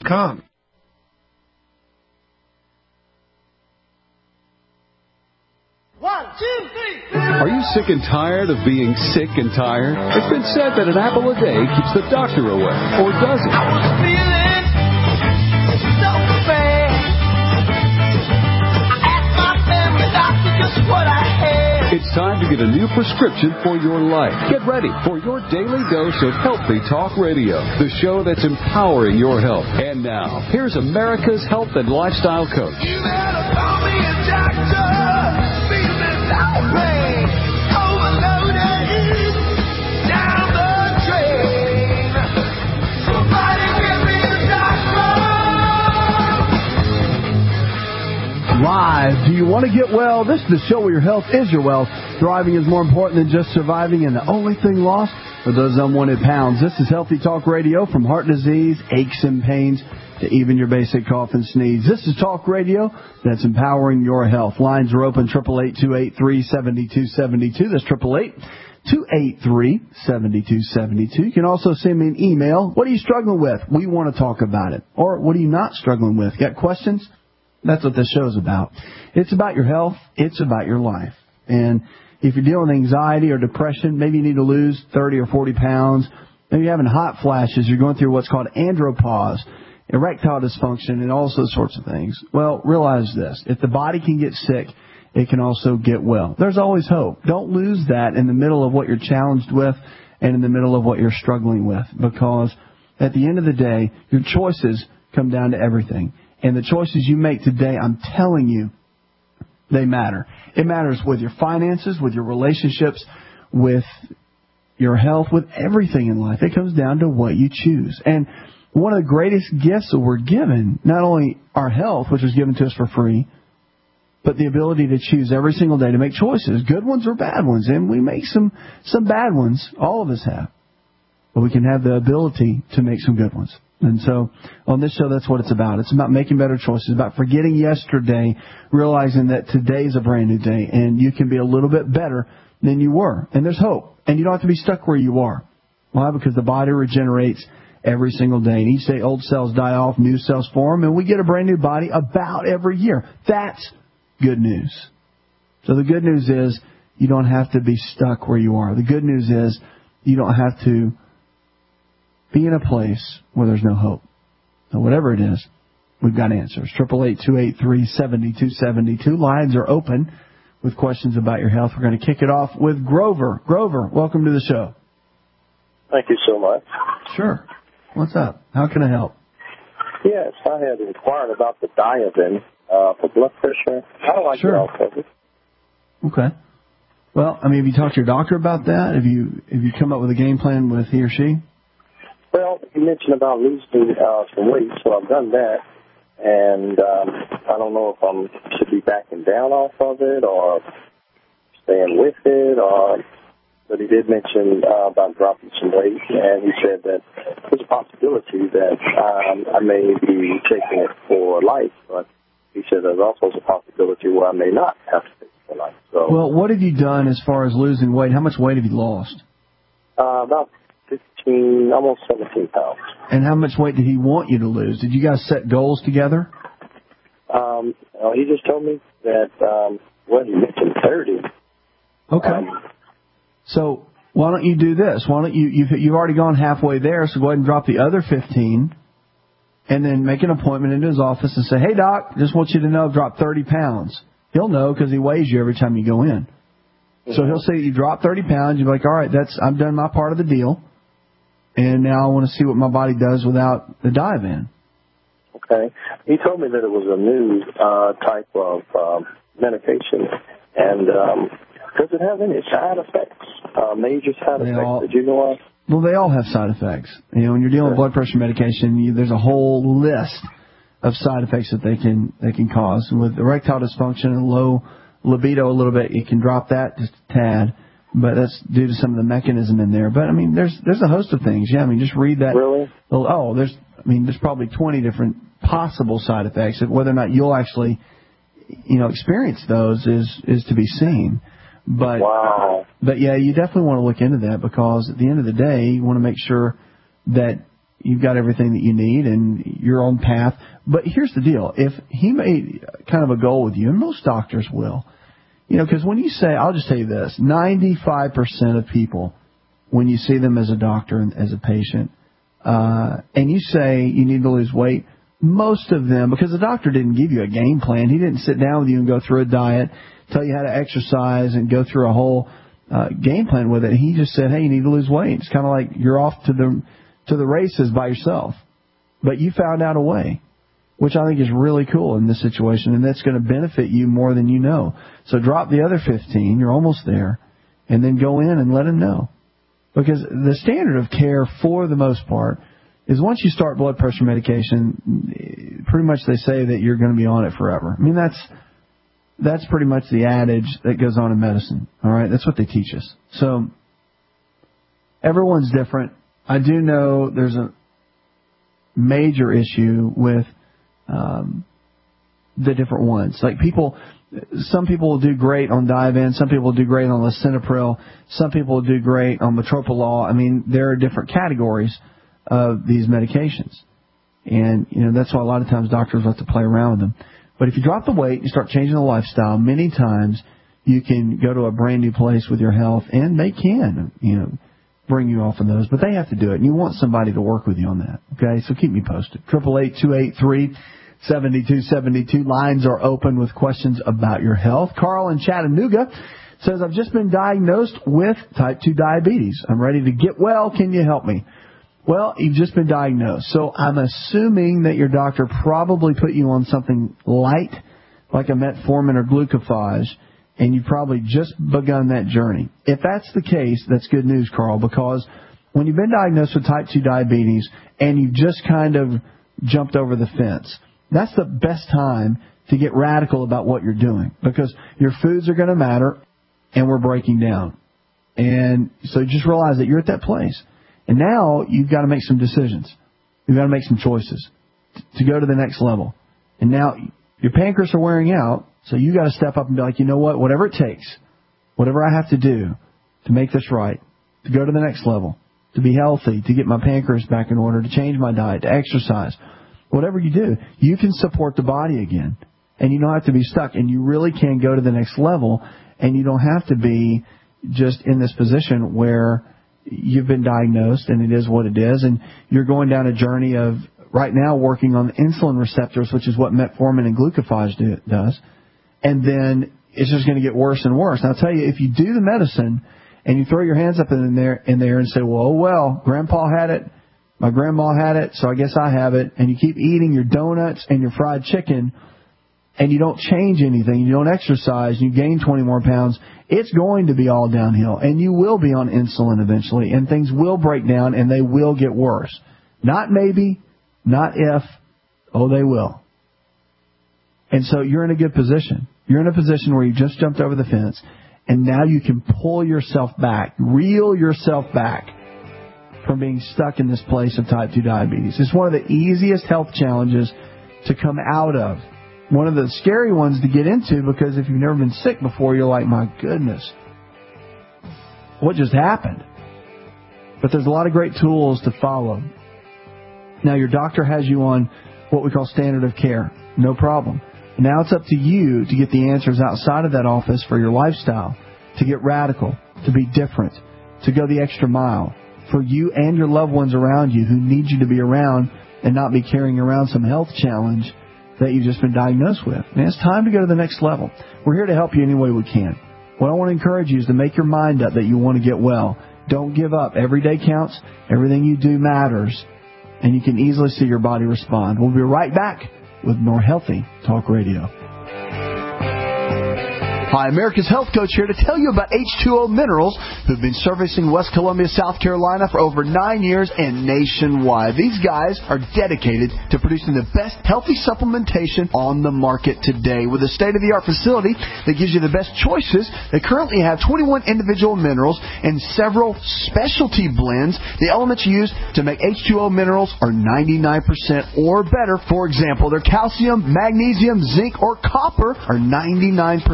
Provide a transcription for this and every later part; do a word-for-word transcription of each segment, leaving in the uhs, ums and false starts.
com. One, two, three. Are you sick and tired of being sick and tired? It's been said that an apple a day keeps the doctor away. Or does it? I was feeling so bad. I asked my family doctor just what I had. It's time to get a new prescription for your life. Get ready for your daily dose of Healthy Talk Radio, the show that's empowering your health. And now, here's America's health and lifestyle coach. You better call me a doctor. Live. Do you want to get well? This is the show where your health is your wealth. Thriving is more important than just surviving, and the only thing lost are those unwanted pounds. This is Healthy Talk Radio, from heart disease, aches and pains, to even your basic cough and sneeze. This is Talk Radio that's empowering your health. Lines are open, eight eight eight, two eight three, seven two seven two. That's eight eight eight, two eight three, seven two seven two. You can also send me an email. What are you struggling with? We want to talk about it. Or what are you not struggling with? Got questions? That's what this show is about. It's about your health. It's about your life. And if you're dealing with anxiety or depression, maybe you need to lose thirty or forty pounds. Maybe you're having hot flashes. You're going through what's called andropause, erectile dysfunction, and all those sorts of things. Well, realize this. If the body can get sick, it can also get well. There's always hope. Don't lose that in the middle of what you're challenged with and in the middle of what you're struggling with, because at the end of the day, your choices come down to everything. And the choices you make today, I'm telling you, they matter. It matters with your finances, with your relationships, with your health, with everything in life. It comes down to what you choose. And one of the greatest gifts that we're given, not only our health, which was given to us for free, but the ability to choose every single day to make choices, good ones or bad ones. And we make some, some bad ones. All of us have. But we can have the ability to make some good ones. And so on this show, that's what it's about. It's about making better choices, about forgetting yesterday, realizing that today's a brand new day, and you can be a little bit better than you were. And there's hope. And you don't have to be stuck where you are. Why? Because the body regenerates every single day. And each day, old cells die off, new cells form, and we get a brand new body about every year. That's good news. So the good news is you don't have to be stuck where you are. The good news is you don't have to be in a place where there's no hope. So whatever it is, we've got answers. eight eight eight, two eight three, seven two seven two. Lines are open with questions about your health. We're going to kick it off with Grover. Grover, welcome to the show. Thank you so much. Sure. What's up? How can I help? Yes, I had inquired about the Diavin uh, for blood pressure. How do I sure. get off of it? Okay. Well, I mean, have you talked to your doctor about that? Have you have you come up with a game plan with he or she? Well, you mentioned about losing uh, some weight, so I've done that, and um, I don't know if I should be backing down off of it or staying with it, or. But he did mention uh, about dropping some weight, and he said that there's a possibility that um, I may be taking it for life, but he said there's also a possibility where I may not have to take it for life. So, well, what have you done as far as losing weight? How much weight have you lost? Uh, about fifteen, almost seventeen pounds. And how much weight did he want you to lose? Did you guys set goals together? Um, well, he just told me that, um, well, he mentioned thirty. Okay. Um, so why don't you do this? Why don't you, you've, you've already gone halfway there, so go ahead and drop the other fifteen, and then make an appointment into his office and say, hey, doc, just want you to know I've dropped thirty pounds. He'll know because he weighs you every time you go in. So he'll say you dropped thirty pounds. You're like, all right, that's I've done my part of the deal, and now I want to see what my body does without the Diavin. Okay. He told me that it was a new uh, type of um, medication, and um, does it have any side effects, uh, major side They effects all, that you know of? Well, they all have side effects. You know, when you're dealing with blood pressure medication, you, there's a whole list of side effects that they can they can cause. And with erectile dysfunction and low libido a little bit, you can drop that just a tad, but that's due to some of the mechanism in there. But, I mean, there's there's a host of things. Yeah, I mean, just read that. Really? Oh, there's, I mean, there's probably twenty different possible side effects. Whether or not you'll actually, you know, experience those is, is to be seen. But, wow. But, yeah, you definitely want to look into that because at the end of the day, you want to make sure that you've got everything that you need and your own path. But here's the deal. If he made kind of a goal with you, and most doctors will, you know, because when you say, I'll just tell you this, ninety-five percent of people, when you see them as a doctor and as a patient, uh, and you say you need to lose weight, most of them, because the doctor didn't give you a game plan, he didn't sit down with you and go through a diet, tell you how to exercise and go through a whole uh, game plan with it. He just said, hey, you need to lose weight. It's kind of like you're off to the to the races by yourself. But you found out a way, which I think is really cool in this situation, and that's going to benefit you more than you know. So drop the other fifteen, you're almost there, and then go in and let him know. Because the standard of care, for the most part, is once you start blood pressure medication, pretty much they say that you're going to be on it forever. I mean, that's that's pretty much the adage that goes on in medicine. All right, that's what they teach us. So everyone's different. I do know there's a major issue with um, the different ones. Like people, some people will do great on Divan, some people will do great on lisinopril, some people will do great on metoprolol. I mean, there are different categories of these medications. And, you know, that's why a lot of times doctors like to play around with them. But if you drop the weight, you start changing the lifestyle, many times you can go to a brand new place with your health, and they can, you know, bring you off of those. But they have to do it, and you want somebody to work with you on that. Okay, so keep me posted. Triple eight two eight three seventy two seventy two. Lines are open with questions about your health. Carl in Chattanooga says, I've just been diagnosed with type two diabetes. I'm ready to get well. Can you help me? Well, you've just been diagnosed, so I'm assuming that your doctor probably put you on something light, like a metformin or glucophage, and you've probably just begun that journey. If that's the case, that's good news, Carl, because when you've been diagnosed with type two diabetes and you've just kind of jumped over the fence, that's the best time to get radical about what you're doing, because your foods are going to matter and we're breaking down. And so just realize that you're at that place. And now you've got to make some decisions. You've got to make some choices to go to the next level. And now your pancreas are wearing out, so you've got to step up and be like, you know what, whatever it takes, whatever I have to do to make this right, to go to the next level, to be healthy, to get my pancreas back in order, to change my diet, to exercise, whatever you do, you can support the body again. And you don't have to be stuck. And you really can go to the next level, and you don't have to be just in this position where you've been diagnosed and it is what it is, and you're going down a journey of right now working on the insulin receptors, which is what metformin and glucophage do, does, and then it's just going to get worse and worse. And I'll tell you, if you do the medicine and you throw your hands up in there, in there and say, well, oh, well, Grandpa had it, my grandma had it, so I guess I have it, and you keep eating your donuts and your fried chicken, and you don't change anything, you don't exercise, you gain twenty more pounds, it's going to be all downhill. And you will be on insulin eventually, and things will break down, and they will get worse. Not maybe, not if, oh, they will. And so you're in a good position. You're in a position where you just jumped over the fence, and now you can pull yourself back, reel yourself back from being stuck in this place of type two diabetes. It's one of the easiest health challenges to come out of. One of the scary ones to get into, because if you've never been sick before, you're like, my goodness, what just happened? But there's a lot of great tools to follow. Now, your doctor has you on what we call standard of care. No problem. Now it's up to you to get the answers outside of that office for your lifestyle, to get radical, to be different, to go the extra mile for you and your loved ones around you who need you to be around and not be carrying around some health challenge that you've just been diagnosed with. And it's time to go to the next level. We're here to help you any way we can. What I want to encourage you is to make your mind up that you want to get well. Don't give up. Every day counts. Everything you do matters. And you can easily see your body respond. We'll be right back with more Healthy Talk Radio. Hi, America's Health Coach here to tell you about H two O Minerals, who've been servicing West Columbia, South Carolina for over nine years and nationwide. These guys are dedicated to producing the best healthy supplementation on the market today. With a state-of-the-art facility that gives you the best choices, they currently have twenty-one individual minerals and several specialty blends. The elements used to make H two O Minerals are ninety-nine percent or better. For example, their calcium, magnesium, zinc, or copper are ninety-nine percent pure.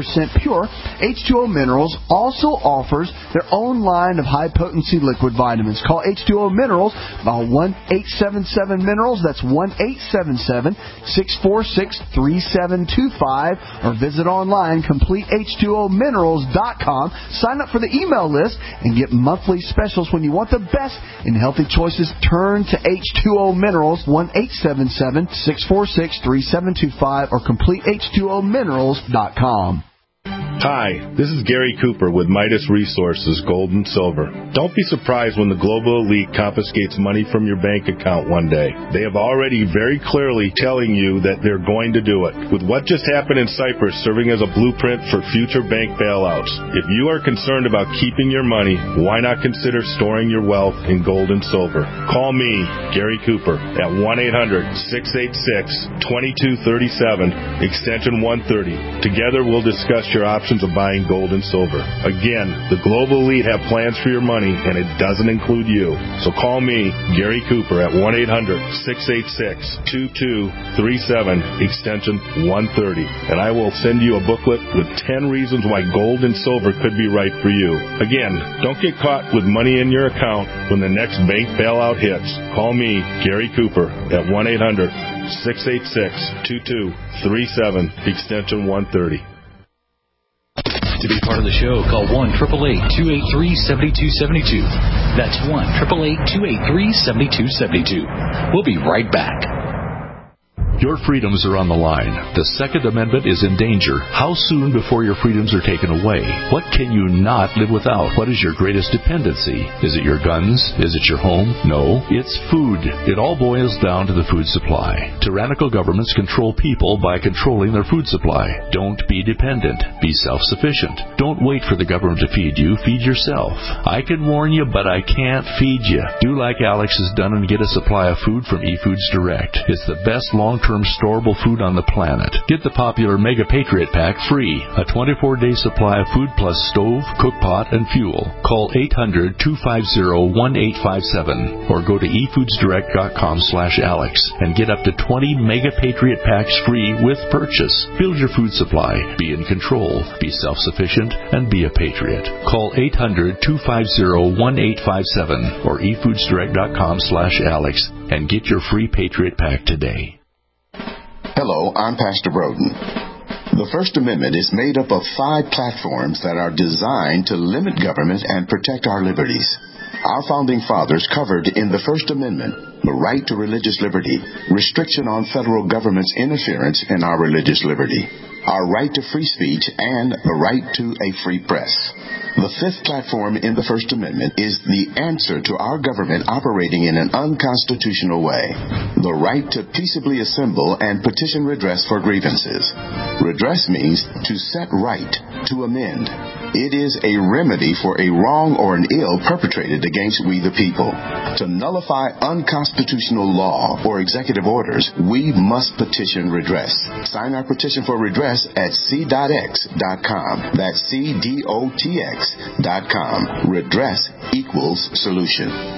sure, H two O Minerals also offers their own line of high-potency liquid vitamins. Call H two O Minerals by one eight seven seven Minerals. That's one eight seven seven, six four six, three seven two five. Or visit online, complete H two O minerals dot com. Sign up for the email list and get monthly specials. When you want the best in healthy choices, turn to H two O Minerals, one eight seven seven, six four six, three seven two five, or complete H two O minerals dot com. Hi, this is Gary Cooper with Midas Resources Gold and Silver. Don't be surprised when the global elite confiscates money from your bank account one day. They have already very clearly telling you that they're going to do it. With what just happened in Cyprus serving as a blueprint for future bank bailouts, if you are concerned about keeping your money, why not consider storing your wealth in gold and silver? Call me, Gary Cooper, at one eight hundred, six eight six, two two three seven, extension one thirty. Together we'll discuss your options of buying gold and silver. Again, the global elite have plans for your money, and it doesn't include you. So call me, Gary Cooper, at one eight hundred, six eight six, two two three seven, extension one thirty, and I will send you a booklet with ten reasons why gold and silver could be right for you. Again, don't get caught with money in your account when the next bank bailout hits. Call me, Gary Cooper, at one eight hundred, six eight six, two two three seven, extension one thirty. To be part of the show, call one eight eight eight, two eight three, seven two seven two. That's one eight eight eight, two eight three, seven two seven two. We'll be right back. Your freedoms are on the line. The Second Amendment is in danger. How soon before your freedoms are taken away? What can you not live without? What is your greatest dependency? Is it your guns? Is it your home? No, it's food. It all boils down to the food supply. Tyrannical governments control people by controlling their food supply. Don't be dependent. Be self-sufficient. Don't wait for the government to feed you. Feed yourself. I can warn you, but I can't feed you. Do like Alex has done and get a supply of food from eFoods Direct. It's the best long-term storable food on the planet. Get the popular Mega Patriot Pack free. A twenty-four day supply of food plus stove, cook pot, and fuel. Call eight hundred, two five zero, one eight five seven or go to e foods direct dot com slash alex and get up to twenty Mega Patriot Packs free with purchase. Build your food supply. Be in control. Be self-sufficient and be a patriot. Call eight hundred, two five zero, one eight five seven or e foods direct dot com slash alex and get your free Patriot Pack today. Hello, I'm Pastor Broden. The First Amendment is made up of five platforms that are designed to limit government and protect our liberties. Our founding fathers covered in the First Amendment the right to religious liberty, restriction on federal government's interference in our religious liberty, our right to free speech, and the right to a free press. The fifth platform in the First Amendment is the answer to our government operating in an unconstitutional way. The right to peaceably assemble and petition redress for grievances. Redress means to set right, to amend. It is a remedy for a wrong or an ill perpetrated against we the people. To nullify unconstitutional law or executive orders, we must petition redress. Sign our petition for redress at c dot x dot com. That's C D O T X dot com. Redress equals solution.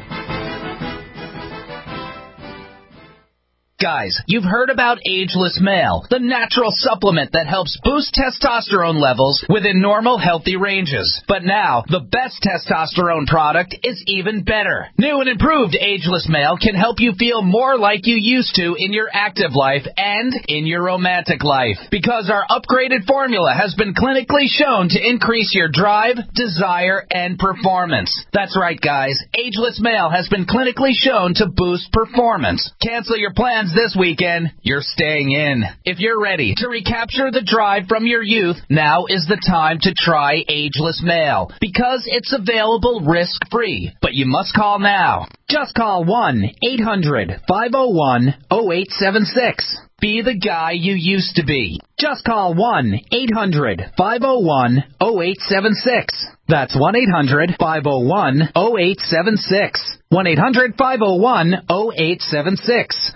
Guys, you've heard about Ageless Male, the natural supplement that helps boost testosterone levels within normal, healthy ranges. But now, the best testosterone product is even better. New and improved Ageless Male can help you feel more like you used to in your active life and in your romantic life. Because our upgraded formula has been clinically shown to increase your drive, desire, and performance. That's right, guys. Ageless Male has been clinically shown to boost performance. Cancel your plans this weekend, you're staying in. If you're ready to recapture the drive from your youth, now is the time to try Ageless Male because it's available risk-free. But you must call now. Just call one eight hundred, five oh one, oh eight seven six. Be the guy you used to be. Just call one eight hundred, five oh one, oh eight seven six. That's one eight hundred, five oh one, oh eight seven six. one eight hundred, five oh one, oh eight seven six.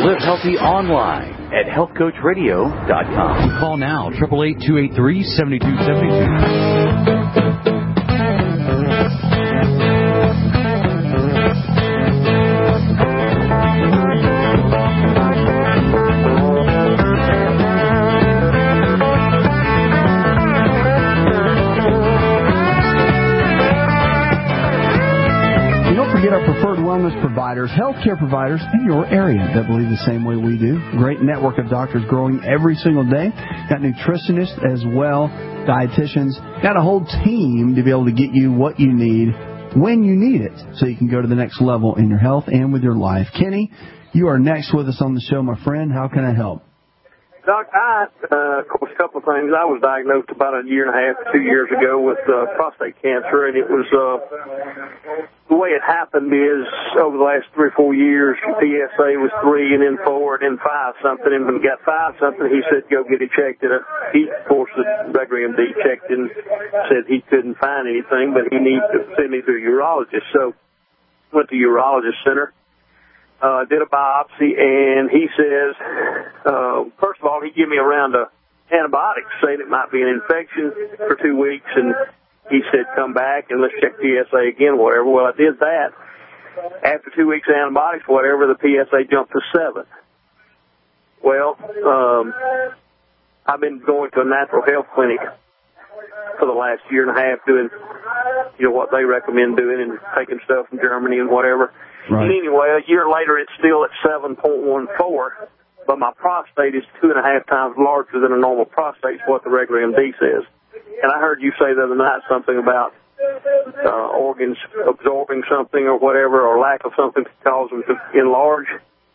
Live healthy online at health coach radio dot com. Call now, eight eight eight, two eight three, seven two seven two. Our preferred wellness providers, healthcare providers in your area that believe the same way we do. Great network of doctors growing every single day. Got nutritionists as well, dietitians. Got a whole team to be able to get you what you need when you need it so you can go to the next level in your health and with your life. Kenny, you are next with us on the show, my friend. How can I help? Doc, I, uh, of course, a couple of things. I was diagnosed about a year and a half, two years ago with uh, prostate cancer, and it was, uh, the way it happened is over the last three or four years, P S A was three and then four and then five something, and when he got five something, he said, go get it checked. And he, of course, the regular M D checked and said he couldn't find anything, but he needed to send me to a urologist. So went to the urologist center. Uh, did a biopsy, and he says, uh, first of all, he gave me a round of antibiotics, saying it might be an infection for two weeks, and he said, come back and let's check P S A again, whatever. Well, I did that. After two weeks of antibiotics, whatever, the P S A jumped to seven. Well, um, I've been going to a natural health clinic for the last year and a half doing, you know, what they recommend doing and taking stuff from Germany and whatever. Right. And anyway, a year later, it's still at seven point one four, but my prostate is two and a half times larger than a normal prostate, is what the regular M D says. And I heard you say the other night something about uh, organs absorbing something or whatever, or lack of something to cause them to enlarge.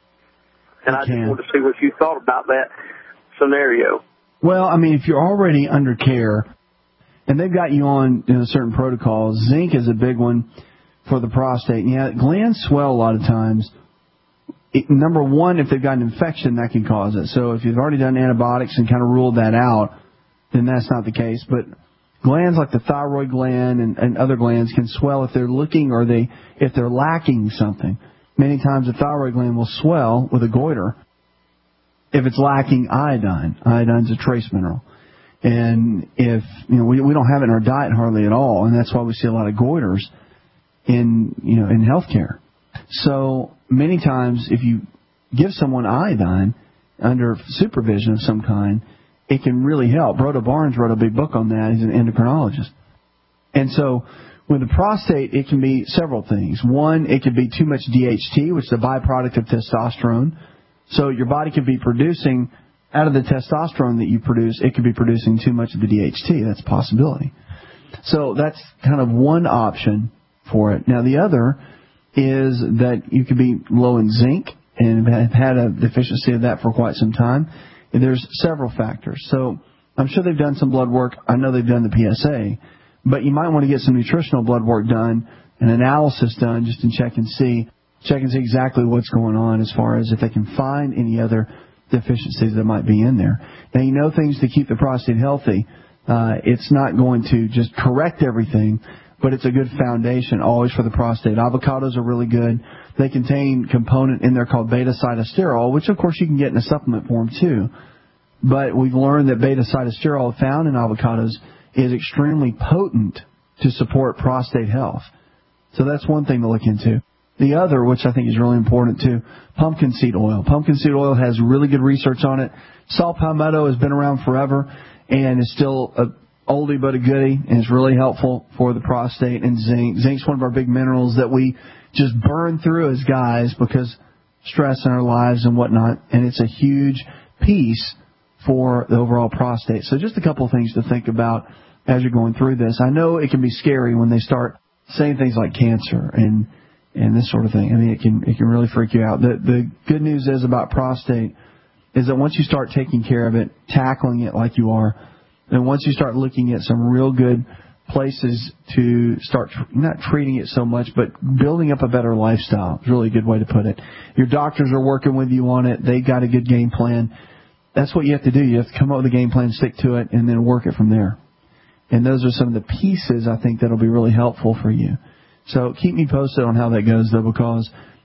And I, I just wanted to see what you thought about that scenario. Well, I mean, if you're already under care, and they've got you on, you know, certain protocols, zinc is a big one for the prostate. And yeah, glands swell a lot of times. It, number one, if they've got an infection, that can cause it. So if you've already done antibiotics and kind of ruled that out, then that's not the case. But glands like the thyroid gland and, and other glands can swell if they're looking or they if they're lacking something. Many times the thyroid gland will swell with a goiter if it's lacking iodine. Iodine's a trace mineral. And if, you know, we, we don't have it in our diet hardly at all, and that's why we see a lot of goiters in, you know, in healthcare. So many times if you give someone iodine under supervision of some kind, it can really help. Rhoda Barnes wrote a big book on that. He's an endocrinologist. And so with the prostate, it can be several things. One, it could be too much D H T, which is a byproduct of testosterone. So your body could be producing, out of the testosterone that you produce, it could be producing too much of the D H T. That's a possibility. So that's kind of one option for it. Now, the other is that you could be low in zinc and have had a deficiency of that for quite some time. And there's several factors. So I'm sure they've done some blood work. I know they've done the P S A. But you might want to get some nutritional blood work done, an analysis done, just to check and see, check and see exactly what's going on as far as if they can find any other deficiencies that might be in there. Now, you know things to keep the prostate healthy. Uh, it's not going to just correct everything, but it's a good foundation always for the prostate. Avocados are really good. They contain a component in there called beta-sitosterol, which, of course, you can get in a supplement form, too. But we've learned that beta-sitosterol found in avocados is extremely potent to support prostate health. So that's one thing to look into. The other, which I think is really important too, pumpkin seed oil. Pumpkin seed oil has really good research on it. Saw palmetto has been around forever and is still a oldie but a goodie, and it's really helpful for the prostate. And zinc. Zinc's one of our big minerals that we just burn through as guys because stress in our lives and whatnot, and it's a huge piece for the overall prostate. So just a couple of things to think about as you're going through this. I know it can be scary when they start saying things like cancer and and this sort of thing. I mean, it can it can really freak you out. The the good news is about prostate is that once you start taking care of it, tackling it like you are, and once you start looking at some real good places to start tr- not treating it so much, but building up a better lifestyle is really a good way to put it. Your doctors are working with you on it. They got a good game plan. That's what you have to do. You have to come up with a game plan, stick to it, and then work it from there. And those are some of the pieces I think that will be really helpful for you. So keep me posted on how that goes, though, because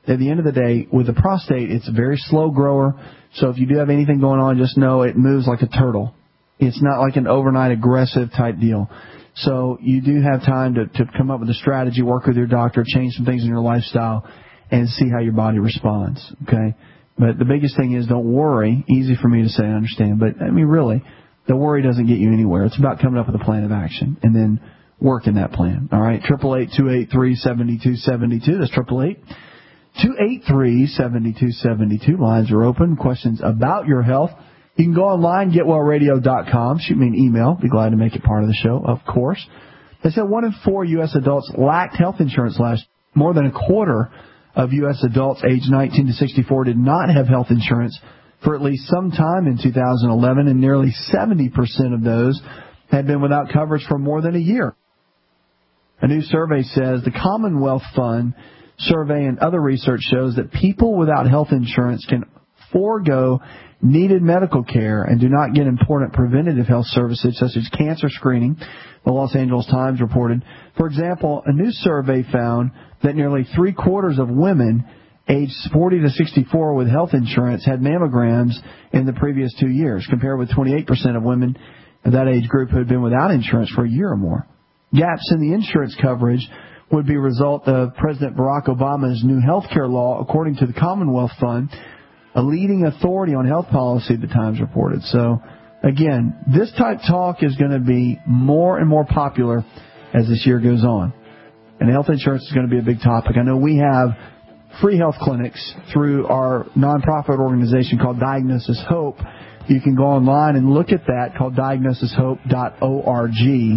at the end of the day, with the prostate, it's a very slow grower. So if you do have anything going on, just know it moves like a turtle. It's not like an overnight aggressive type deal. So you do have time to, to come up with a strategy, work with your doctor, change some things in your lifestyle, and see how your body responds, okay? But the biggest thing is don't worry. Easy for me to say, I understand. But, I mean, really, the worry doesn't get you anywhere. It's about coming up with a plan of action and then working that plan, all right? eight eight eight, two eight three, seven two seven two. That's eight eight eight, two eight three, seven two seven two. Lines are open. Questions about your health. You can go online, get well radio dot com. Shoot me an email. Be glad to make it part of the show, of course. They said one in four U S adults lacked health insurance last year. More than a quarter of U S adults aged nineteen to sixty-four did not have health insurance for at least some time in two thousand eleven, and nearly seventy percent of those had been without coverage for more than a year. A new survey says the Commonwealth Fund survey and other research shows that people without health insurance can forego needed medical care and do not get important preventative health services such as cancer screening, the Los Angeles Times reported. For example, a new survey found that nearly three-quarters of women aged forty to sixty-four with health insurance had mammograms in the previous two years, compared with twenty-eight percent of women of that age group who had been without insurance for a year or more. Gaps in the insurance coverage would be a result of President Barack Obama's new health care law, according to the Commonwealth Fund, a leading authority on health policy, the Times reported. So, again, this type talk is going to be more and more popular as this year goes on. And health insurance is going to be a big topic. I know we have free health clinics through our nonprofit organization called Diagnosis Hope. You can go online and look at that, called diagnosis hope dot org.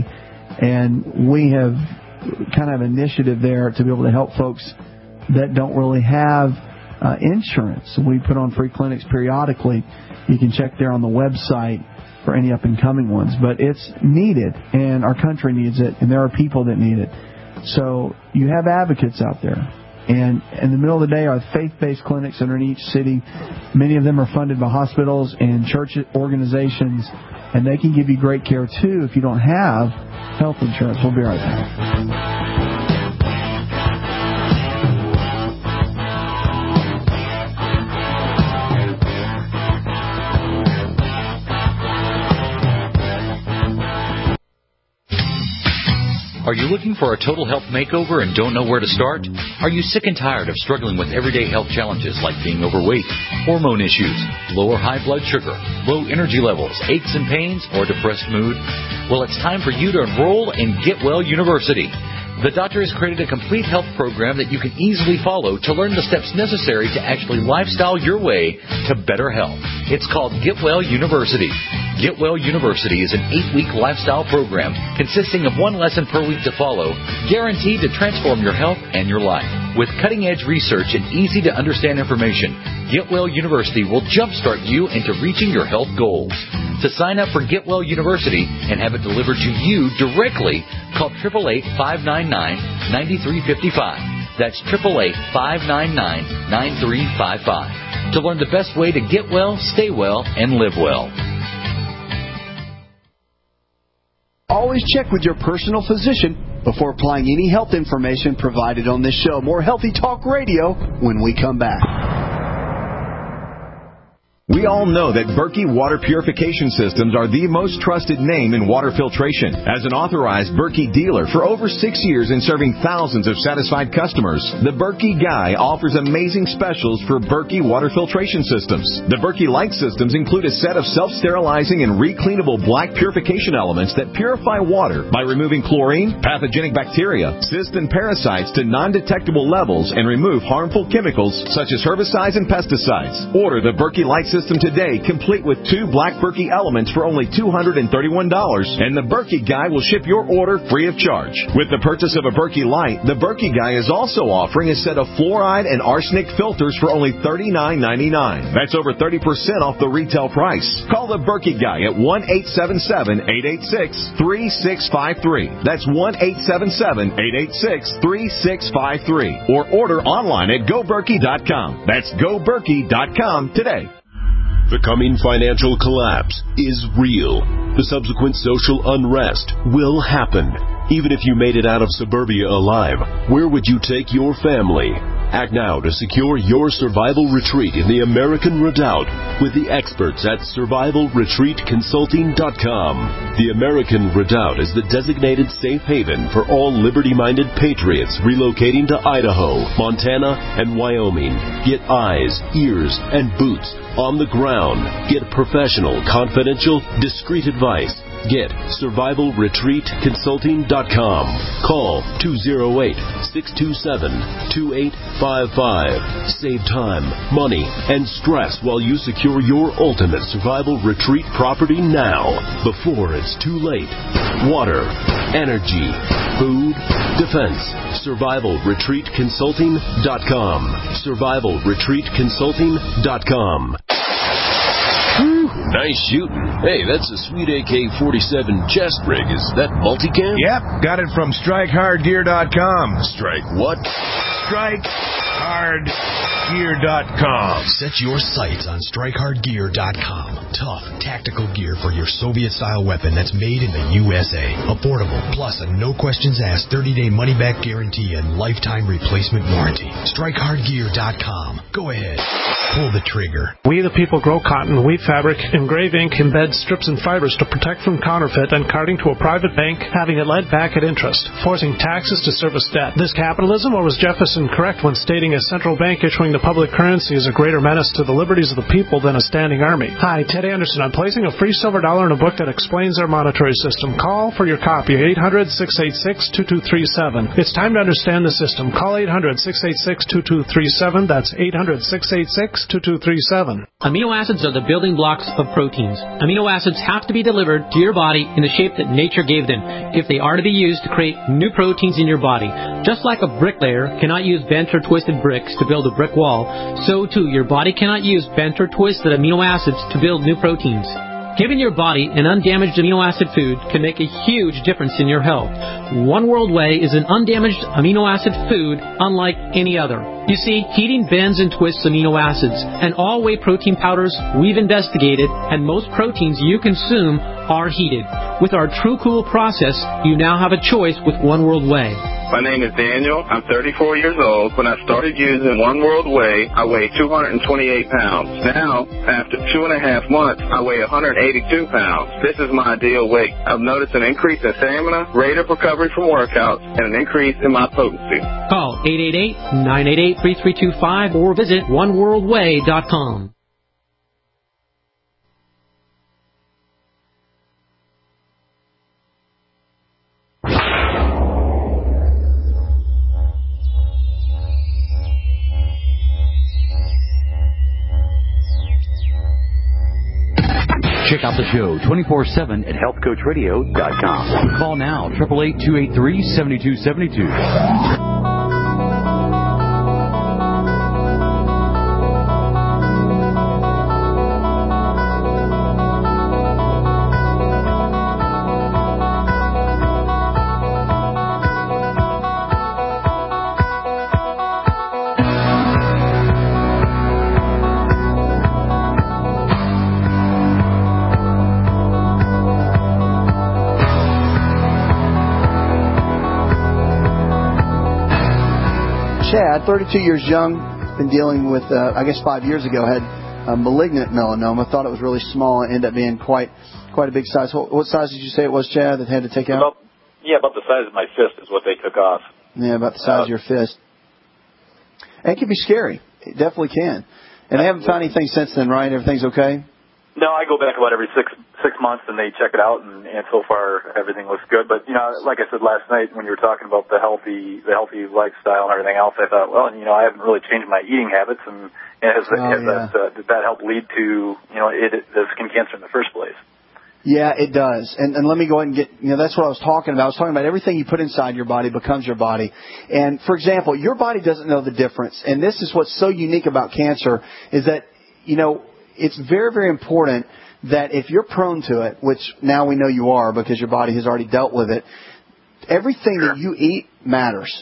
And we have kind of an initiative there to be able to help folks that don't really have uh, insurance. We put on free clinics periodically. You can check there on the website for any up-and-coming ones. But it's needed, and our country needs it, and there are people that need it. So you have advocates out there. And in the middle of the day are faith-based clinics that are in each city. Many of them are funded by hospitals and church organizations, and they can give you great care, too, if you don't have health insurance. We'll be right back. Are you looking for a total health makeover and don't know where to start? Are you sick and tired of struggling with everyday health challenges like being overweight, hormone issues, low or high blood sugar, low energy levels, aches and pains, or depressed mood? Well, it's time for you to enroll in Get Well University. The doctor has created a complete health program that you can easily follow to learn the steps necessary to actually lifestyle your way to better health. It's called Get Well University. Get Well University is an eight-week lifestyle program consisting of one lesson per week to follow, guaranteed to transform your health and your life. With cutting-edge research and easy-to-understand information, Get Well University will jumpstart you into reaching your health goals. To sign up for Get Well University and have it delivered to you directly, call eight eight eight, five nine nine, nine three five five. That's eight eight eight, five nine nine, nine three five five. To learn the best way to get well, stay well, and live well. Always check with your personal physician before applying any health information provided on this show. More Healthy Talk Radio when we come back. We all know that Berkey Water Purification Systems are the most trusted name in water filtration. As an authorized Berkey dealer for over six years and serving thousands of satisfied customers, the Berkey Guy offers amazing specials for Berkey Water Filtration Systems. The Berkey Light Systems include a set of self-sterilizing and recleanable black purification elements that purify water by removing chlorine, pathogenic bacteria, cysts, and parasites to non-detectable levels and remove harmful chemicals such as herbicides and pesticides. Order the Berkey Light Systems System today, complete with two black Berkey elements for only two hundred thirty-one dollars, and the Berkey Guy will ship your order free of charge. With the purchase of a Berkey Light, the Berkey Guy is also offering a set of fluoride and arsenic filters for only thirty-nine ninety-nine. That's over thirty percent off the retail price. Call the Berkey Guy at one eight seven seven, eight eight six, three six five three. That's one eight seven seven, eight eight six, three six five three. Or order online at go berkey dot com. That's go berkey dot com today. The coming financial collapse is real. The subsequent social unrest will happen. Even if you made it out of suburbia alive, where would you take your family? Act now to secure your survival retreat in the American Redoubt with the experts at survival retreat consulting dot com. The American Redoubt is the designated safe haven for all liberty-minded patriots relocating to Idaho, Montana, and Wyoming. Get eyes, ears, and boots on the ground. Get professional, confidential, discreet advice. Get survival retreat consulting dot com. Call two oh eight, six two seven, two eight five five. Save time, money, and stress while you secure your ultimate survival retreat property now, before it's too late. Water, energy, food, defense. survival retreat consulting dot com. survival retreat consulting dot com. Whew, nice shooting. Hey, that's a sweet A K forty-seven chest rig. Is that multicam? Yep, got it from strike hard gear dot com. Strike what? strike hard gear dot com. Set your sights on strike hard gear dot com. Tough, tactical gear for your Soviet-style weapon that's made in the U S A. Affordable, plus a no-questions-asked thirty-day money-back guarantee and lifetime replacement warranty. strike hard gear dot com. Go ahead. Pull the trigger. We the people grow cotton, weave fabric, engrave ink, embed strips and fibers to protect from counterfeit and carting to a private bank, having it led back at interest, forcing taxes to service debt. This capitalism, or was Jefferson correct when stating a central bank issuing the public currency is a greater menace to the liberties of the people than a standing army? Hi, Ted Anderson. I'm placing a free silver dollar in a book that explains our monetary system. Call for your copy, eight hundred, six eight six, two two three seven. It's time to understand the system. Call eight hundred, six eight six, two two three seven. That's eight hundred, six eight six, two two three seven. Amino acids are the building blocks of proteins. Amino acids have to be delivered to your body in the shape that nature gave them if they are to be used to create new proteins in your body. Just like a bricklayer cannot use bent or twisted bricks to build a brick wall, so too your body cannot use bent or twisted amino acids to build new proteins. Giving your body an undamaged amino acid food can make a huge difference in your health. One World Whey is an undamaged amino acid food unlike any other. You see, heating bends and twists amino acids, and all whey protein powders we've investigated, and most proteins you consume are heated. With our True Cool process, you now have a choice with One World Whey. My name is Daniel. I'm thirty-four years old. When I started using One World Whey, I weighed two hundred twenty-eight pounds. Now, after two and a half months, I weigh one hundred eighty-two pounds. This is my ideal weight. I've noticed an increase in stamina, rate of recovery from workouts, and an increase in my potency. Call eight eight eight, nine eight eight, three three two five or visit one world whey dot com. Check out the show twenty-four seven at health coach radio dot com. Call now, eight eight eight, two eight three, seven two seven two. Chad, thirty-two years young, been dealing with, uh, I guess five years ago, had uh, malignant melanoma. Thought it was really small and ended up being quite quite a big size. What, what size did you say it was, Chad, that had to take out? About, yeah, about the size of my fist is what they took off. Yeah, about the size uh, of your fist. And it can be scary. It definitely can. And they haven't found anything since then, right? Everything's okay? No, I go back about every six six months and they check it out, and, and so far everything looks good. But you know, like I said last night when you were talking about the healthy the healthy lifestyle and everything else, I thought, well, you know, I haven't really changed my eating habits, and, and has, oh, has yeah. that uh, did that help lead to you know it, the skin cancer in the first place? Yeah, it does. And, and let me go ahead and get, you know, that's what I was talking about. I was talking about everything you put inside your body becomes your body. And, for example, your body doesn't know the difference. And this is what's so unique about cancer is that, you know, it's very, very important that if you're prone to it, which now we know you are because your body has already dealt with it, everything that you eat matters.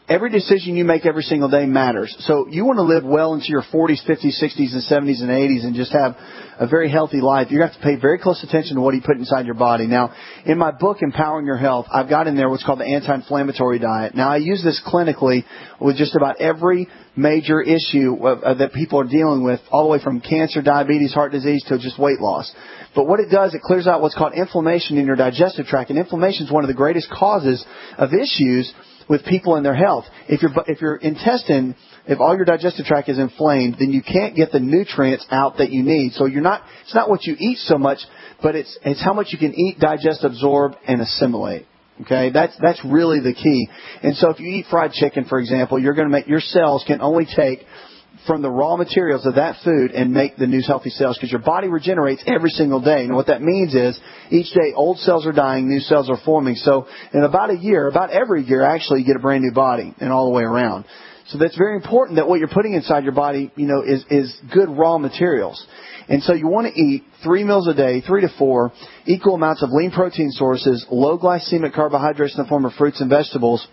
every decision you make every single day matters. So you want to live well into your forties, fifties, sixties, and seventies, and eighties and just have a very healthy life. You have to pay very close attention to what you put inside your body. Now, in my book, Empowering Your Health, I've got in there what's called the anti-inflammatory diet. Now, I use this clinically with just about every major issue of, uh, that people are dealing with, all the way from cancer, diabetes, heart disease, to just weight loss. But what it does, it clears out what's called inflammation in your digestive tract. And inflammation is one of the greatest causes of issues with people and their health. If your if your intestine, if all your digestive tract is inflamed, then you can't get the nutrients out that you need. So you're not. It's not what you eat so much, but it's it's how much you can eat, digest, absorb, and assimilate. Okay, that's that's really the key. And so if you eat fried chicken, for example, you're going to make your cells can only take from the raw materials of that food and make the new healthy cells, because your body regenerates every single day. And what that means is each day old cells are dying, new cells are forming. So in about a year, about every year actually, you get a brand new body and all the way around. So that's very important that what you're putting inside your body, you know, is, is good raw materials. And so you want to eat three meals a day, three to four, equal amounts of lean protein sources, low glycemic carbohydrates in the form of fruits and vegetables,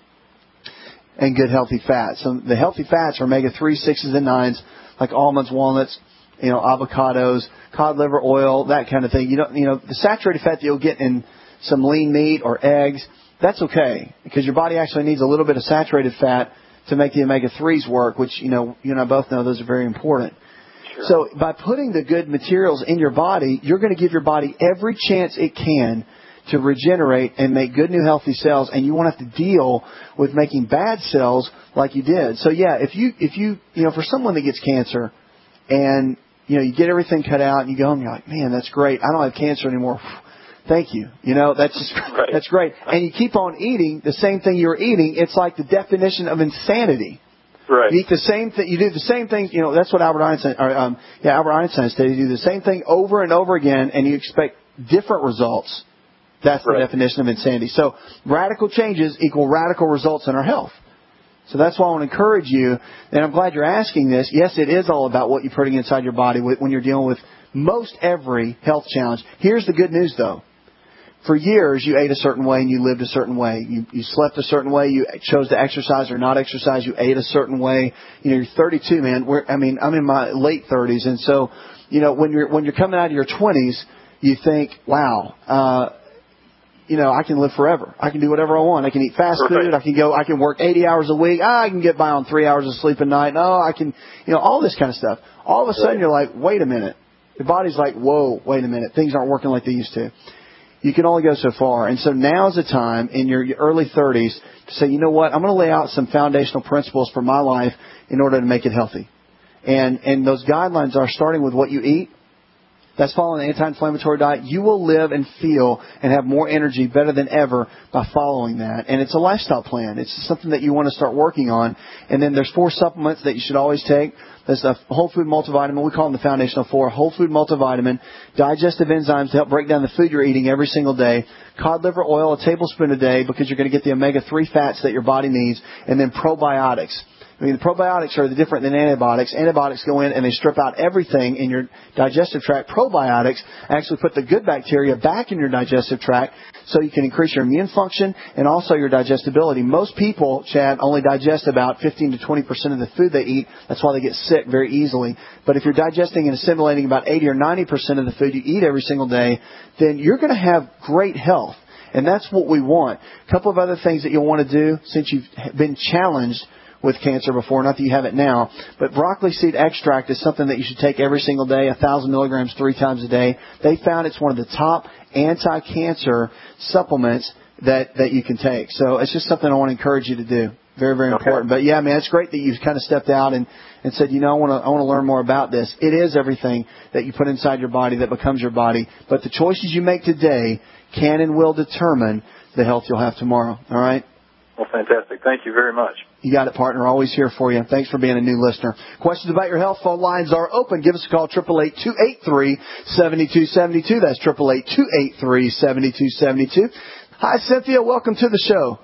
and good healthy fats. So the healthy fats are omega three, sixes, and nines, like almonds, walnuts, you know, avocados, cod liver oil, that kind of thing. You know, you know, the saturated fat that you'll get in some lean meat or eggs, that's okay, because your body actually needs a little bit of saturated fat to make the omega threes work, which, you know, you and I both know those are very important. Sure. So by putting the good materials in your body, you're going to give your body every chance it can to regenerate and make good new healthy cells, and you won't have to deal with making bad cells like you did. So yeah, if you if you you know, for someone that gets cancer and you know you get everything cut out and you go home, you're like, man, that's great, I don't have cancer anymore. Thank you. You know, that's just right. That's great. And you keep on eating the same thing you were eating. It's like the definition of insanity. Right. You eat the same thing. You do the same things. You know, that's what Albert Einstein. Or, um, yeah, Albert Einstein said. You do the same thing over and over again, and you expect different results. That's the right. definition of insanity. So radical changes equal radical results in our health. So that's why I want to encourage you, and I'm glad you're asking this. Yes, it is all about what you're putting inside your body when you're dealing with most every health challenge. Here's the good news, though. For years, you ate a certain way and you lived a certain way. You, you slept a certain way. You chose to exercise or not exercise. You ate a certain way. You know, you're thirty-two, man. We're, I mean, I'm in my late thirties, and so, you know, when you're when you're coming out of your twenties, you think, wow. Uh, You know, I can live forever. I can do whatever I want. I can eat fast food. Right. I can go, I can work eighty hours a week. Ah, I can get by on three hours of sleep a night. No, I can, you know, all this kind of stuff. All of a sudden, right. you're like, wait a minute. Your body's like, whoa, wait a minute. Things aren't working like they used to. You can only go so far. And so now's the time in your early thirties to say, you know what, I'm going to lay out some foundational principles for my life in order to make it healthy. And, and those guidelines are starting with what you eat. That's following the anti-inflammatory diet. You will live and feel and have more energy better than ever by following that. And it's a lifestyle plan. It's something that you want to start working on. And then there's four supplements that you should always take. There's a whole food multivitamin. We call them the foundational four. Whole food multivitamin, digestive enzymes to help break down the food you're eating every single day, cod liver oil, a tablespoon a day, because you're going to get the omega three fats that your body needs, and then probiotics. I mean, the probiotics are different than antibiotics. Antibiotics go in and they strip out everything in your digestive tract. Probiotics actually put the good bacteria back in your digestive tract so you can increase your immune function and also your digestibility. Most people, Chad, only digest about fifteen to twenty percent of the food they eat. That's why they get sick very easily. But if you're digesting and assimilating about eighty or ninety percent of the food you eat every single day, then you're going to have great health. And that's what we want. A couple of other things that you'll want to do since you've been challenged with cancer before, not that you have it now, but broccoli seed extract is something that you should take every single day, one thousand milligrams three times a day. They found it's one of the top anti-cancer supplements that, that you can take. So it's just something I want to encourage you to do. Very, very okay. important. But yeah, man, it's great that you've kind of stepped out and, and said, you know, I want to I want to learn more about this. It is everything that you put inside your body that becomes your body. But the choices you make today can and will determine the health you'll have tomorrow. All right? Well, fantastic. Thank you very much. You got it, partner. Always here for you. Thanks for being a new listener. Questions about your health? Phone lines are open. Give us a call, eight eight eight, two eight three, seven two seven two. That's eight eight eight, two eight three, seven two seven two. Hi, Cynthia. Welcome to the show.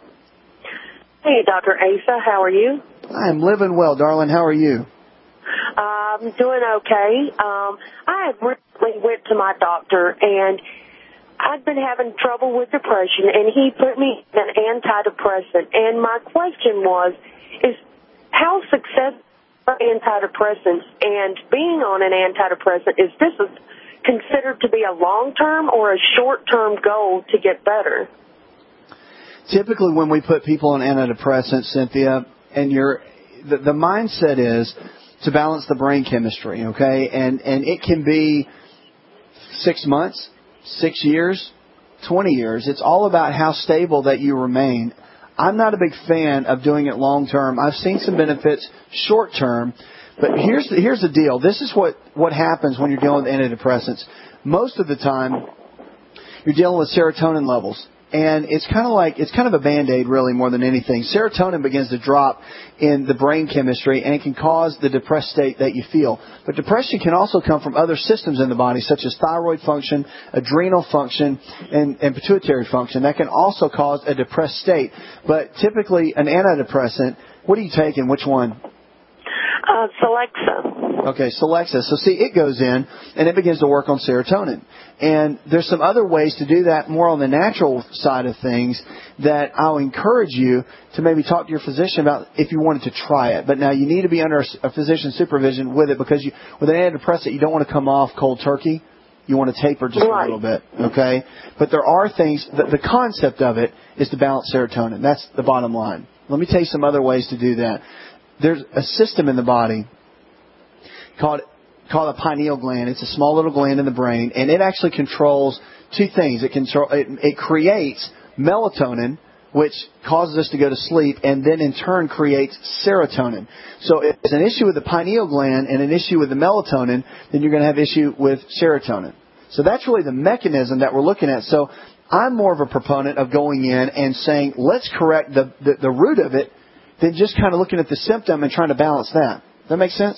Hey, Doctor Asa. How are you? I am living well, darling. How are you? I'm doing okay. Um, I had recently went to my doctor, and I'd been having trouble with depression, and he put me on an antidepressant. And my question was, is how successful are antidepressants, and being on an antidepressant, is this a, considered to be a long-term or a short-term goal to get better? Typically when we put people on antidepressants, Cynthia, and you're, the, the mindset is to balance the brain chemistry, okay? And, and it can be six months, six years, twenty years. It's all about how stable that you remain. I'm not a big fan of doing it long term. I've seen some benefits short term, but here's the, here's the deal. This is what, what happens when you're dealing with antidepressants. Most of the time, you're dealing with serotonin levels. And it's kind of like, it's kind of a Band-Aid really more than anything. Serotonin begins to drop in the brain chemistry and it can cause the depressed state that you feel. But depression can also come from other systems in the body, such as thyroid function, adrenal function, and, and pituitary function. That can also cause a depressed state. But typically an antidepressant, what are you taking? Which one? Uh, Celexa. Okay, Celexa. So see, it goes in and it begins to work on serotonin. And there's some other ways to do that more on the natural side of things that I'll encourage you to maybe talk to your physician about if you wanted to try it. But now you need to be under a physician's supervision with it, because you, with an antidepressant, you don't want to come off cold turkey. You want to taper just right. a little bit, okay? But there are things, the, the concept of it is to balance serotonin. That's the bottom line. Let me tell you some other ways to do that. There's a system in the body called called a pineal gland. It's a small little gland in the brain, and it actually controls two things. It control it, it creates melatonin, which causes us to go to sleep, and then in turn creates serotonin. So if it's an issue with the pineal gland and an issue with the melatonin, then you're going to have issue with serotonin. So that's really the mechanism that we're looking at. So I'm more of a proponent of going in and saying, let's correct the, the, the root of it, than just kind of looking at the symptom and trying to balance that. Does that make sense?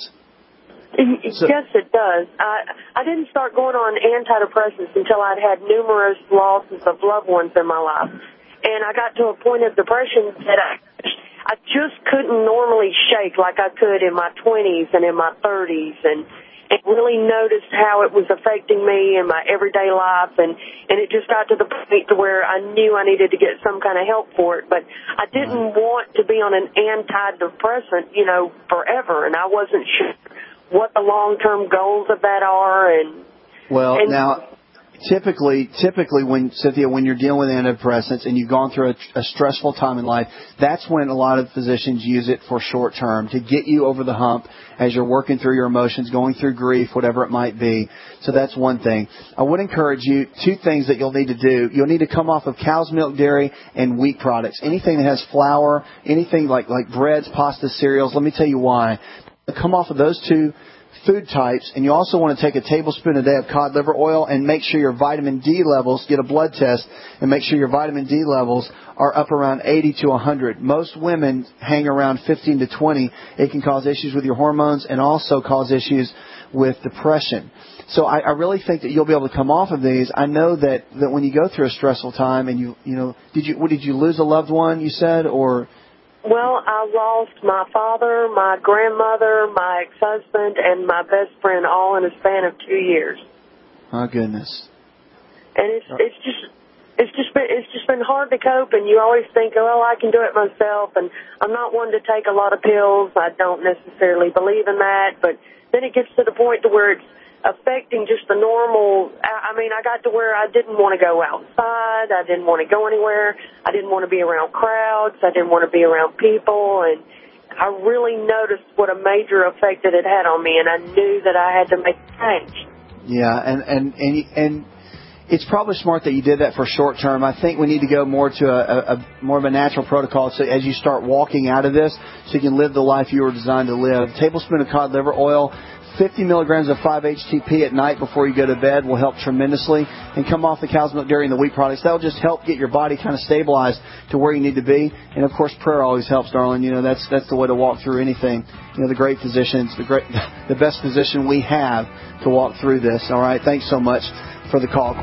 So, yes, it does. I I didn't start going on antidepressants until I'd had numerous losses of loved ones in my life. And I got to a point of depression that I, I just couldn't normally shake like I could in my twenties and in my thirties, and, and really noticed how it was affecting me in my everyday life. And, and it just got to the point to where I knew I needed to get some kind of help for it. But I didn't want to be on an antidepressant, you know, forever. And I wasn't sure what the long-term goals of that are. And well, and, now, typically, typically when Cynthia, when you're dealing with antidepressants and you've gone through a, a stressful time in life, that's when a lot of physicians use it for short term to get you over the hump as you're working through your emotions, going through grief, whatever it might be. So that's one thing. I would encourage you, two things that you'll need to do. You'll need to come off of cow's milk, dairy, and wheat products. Anything that has flour, anything like, like breads, pasta, cereals. Let me tell you why. Come off of those two food types, and you also want to take a tablespoon a day of cod liver oil and make sure your vitamin D levels, get a blood test, and make sure your vitamin D levels are up around eighty to one hundred. Most women hang around fifteen to twenty. It can cause issues with your hormones and also cause issues with depression. So I, I really think that you'll be able to come off of these. I know that, that when you go through a stressful time and you, you know, did you, what, did you lose a loved one, you said, or... Well, I lost my father, my grandmother, my ex-husband, and my best friend all in a span of two years. My goodness. And it's it's just it's just been it's just been hard to cope, and you always think, oh, I can do it myself, and I'm not one to take a lot of pills. I don't necessarily believe in that, but then it gets to the point to where it's affecting just the normal. I mean, I got to where I didn't want to go outside. I didn't want to go anywhere. I didn't want to be around crowds. I didn't want to be around people. And I really noticed what a major effect it had had on me, and I knew that I had to make a change. Yeah, and, and, and, and it's probably smart that you did that for short term. I think we need to go more to a, a, a more of a natural protocol so as you start walking out of this so you can live the life you were designed to live. A tablespoon of cod liver oil, fifty milligrams of five H T P at night before you go to bed will help tremendously. And come off the cow's milk, dairy, and the wheat products. That will just help get your body kind of stabilized to where you need to be. And, of course, prayer always helps, darling. You know, that's that's the way to walk through anything. You know, the great physicians, the great, the best physician we have to walk through this. All right? Thanks so much for the call.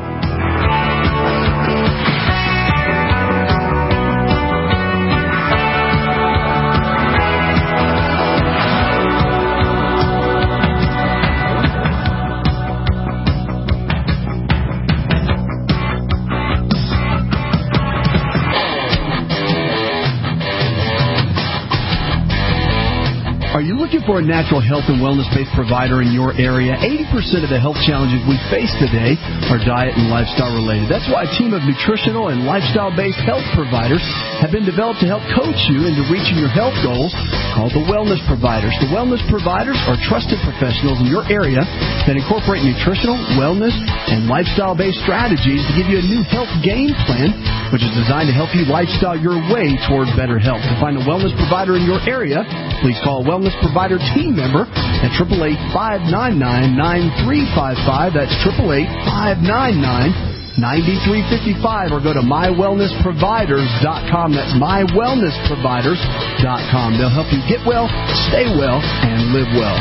for a natural health and wellness-based provider in your area, eighty percent of the health challenges we face today are diet and lifestyle related. That's why a team of nutritional and lifestyle-based health providers have been developed to help coach you into reaching your health goals, called the Wellness Providers. The Wellness Providers are trusted professionals in your area that incorporate nutritional, wellness, and lifestyle-based strategies to give you a new health game plan, which is designed to help you lifestyle your way toward better health. To find a wellness provider in your area, please call a Wellness Provider team member at eight eight eight, five nine nine, nine three five five. That's eight eight eight, five nine nine, nine three five five, or go to my wellness providers dot com. That's my wellness providers dot com. They'll help you get well, stay well, and live well.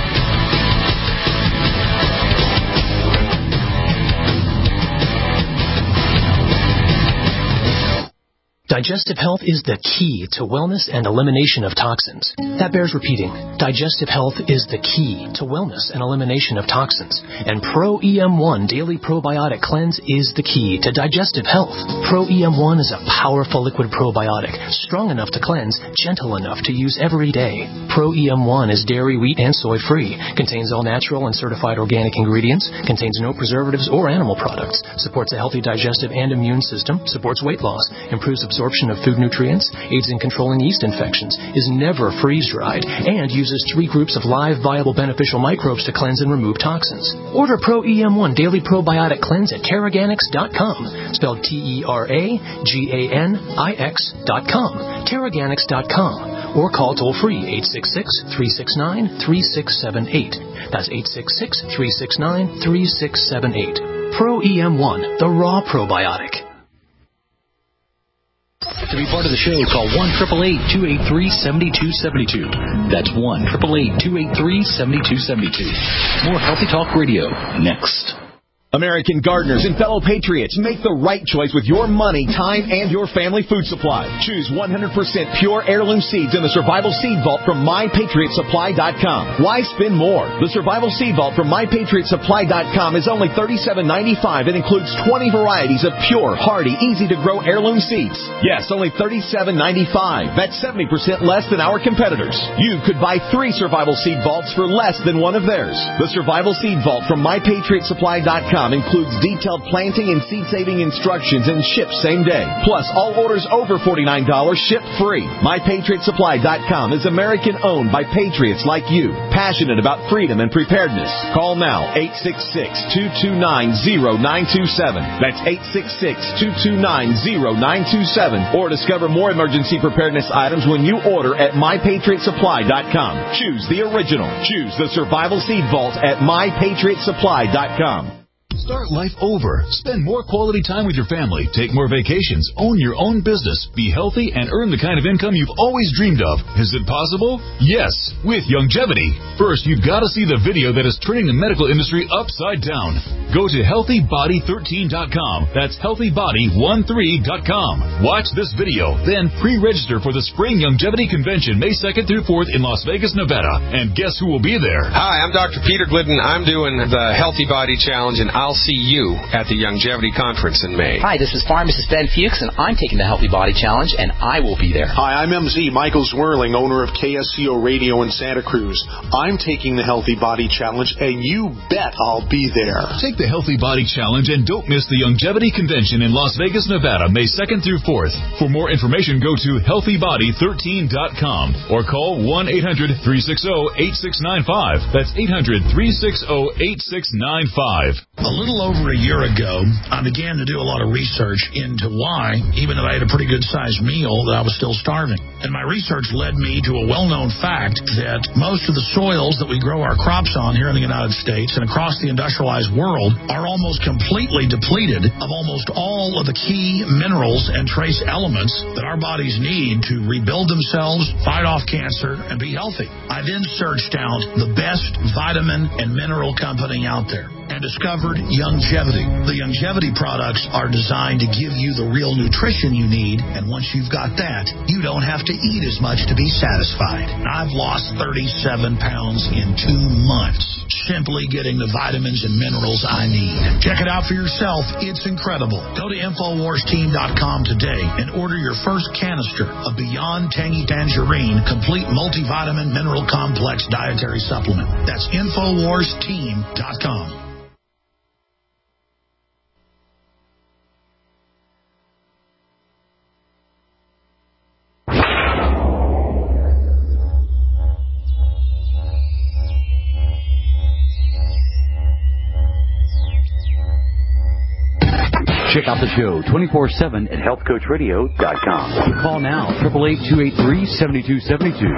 Digestive health is the key to wellness and elimination of toxins. That bears repeating. Digestive health is the key to wellness and elimination of toxins. And Pro E M one Daily Probiotic Cleanse is the key to digestive health. Pro E M one is a powerful liquid probiotic, strong enough to cleanse, gentle enough to use every day. Pro E M one is dairy, wheat, and soy free, contains all natural and certified organic ingredients, contains no preservatives or animal products, supports a healthy digestive and immune system, supports weight loss, improves absorption of food nutrients, aids in controlling yeast infections, is never freeze-dried, and uses three groups of live, viable, beneficial microbes to cleanse and remove toxins. Order Pro E M one Daily Probiotic Cleanse at Teraganix dot com, spelled T E R A G A N I X dot com, Teraganix dot com, or call toll-free eight six six, three six nine, three six seven eight. That's eight six six, three six nine, three six seven eight. Pro E M one, the raw probiotic. To be part of the show, call one eight eight eight, two eight three, seven two seven two. That's one eight eight eight, two eight three, seven two seven two. More Healthy Talk Radio next. American gardeners and fellow patriots, make the right choice with your money, time, and your family food supply. Choose one hundred percent pure heirloom seeds in the Survival Seed Vault from my patriot supply dot com. Why spend more? The Survival Seed Vault from my patriot supply dot com is only thirty-seven ninety-five and includes twenty varieties of pure, hardy, easy-to-grow heirloom seeds. Yes, only thirty-seven ninety-five. That's seventy percent less than our competitors. You could buy three Survival Seed Vaults for less than one of theirs. The Survival Seed Vault from my patriot supply dot com includes detailed planting and seed-saving instructions and ships same day. Plus, all orders over forty-nine dollars ship free. my patriot supply dot com is American-owned by patriots like you, passionate about freedom and preparedness. Call now, eight six six, two two nine, zero nine two seven. That's eight six six, two two nine, zero nine two seven. Or discover more emergency preparedness items when you order at my patriot supply dot com. Choose the original. Choose the Survival Seed Vault at my patriot supply dot com. Start life over. Spend more quality time with your family. Take more vacations. Own your own business. Be healthy and earn the kind of income you've always dreamed of. Is it possible? Yes, with Youngevity. First, you've got to see the video that is turning the medical industry upside down. Go to healthy body thirteen dot com. That's healthy body thirteen dot com. Watch this video. Then pre-register for the Spring Youngevity Convention May second through fourth in Las Vegas, Nevada. And guess who will be there? Hi, I'm Doctor Peter Glidden. I'm doing the Healthy Body Challenge, and I'll see you at the Youngevity Conference in May. Hi, this is Pharmacist Ben Fuchs, and I'm taking the Healthy Body Challenge, and I will be there. Hi, I'm M Z Michael Zwirling, owner of K S C O Radio in Santa Cruz. I'm taking the Healthy Body Challenge, and you bet I'll be there. Take the Healthy Body Challenge and don't miss the Youngevity Convention in Las Vegas, Nevada, May second through fourth. For more information, go to healthy body thirteen dot com or call one eight hundred, three six zero, eight six nine five. That's eight hundred, three six zero, eight six nine five. A little over a year ago, I began to do a lot of research into why, even though I had a pretty good-sized meal, that I was still starving. And my research led me to a well-known fact that most of the soils that we grow our crops on here in the United States and across the industrialized world are almost completely depleted of almost all of the key minerals and trace elements that our bodies need to rebuild themselves, fight off cancer, and be healthy. I then searched out the best vitamin and mineral company out there and discovered Youngevity. The Youngevity products are designed to give you the real nutrition you need, and once you've got that, you don't have to eat as much to be satisfied. I've lost thirty-seven pounds in two months. simply getting the vitamins and minerals I need. Check it out for yourself. It's incredible. Go to Infowars Team dot com today and order your first canister of Beyond Tangy Tangerine Complete Multivitamin Mineral Complex Dietary Supplement. That's Infowars Team dot com. Check out the show twenty-four seven at health coach radio dot com. Call now, eight eight eight, two eight three, seven two seven two.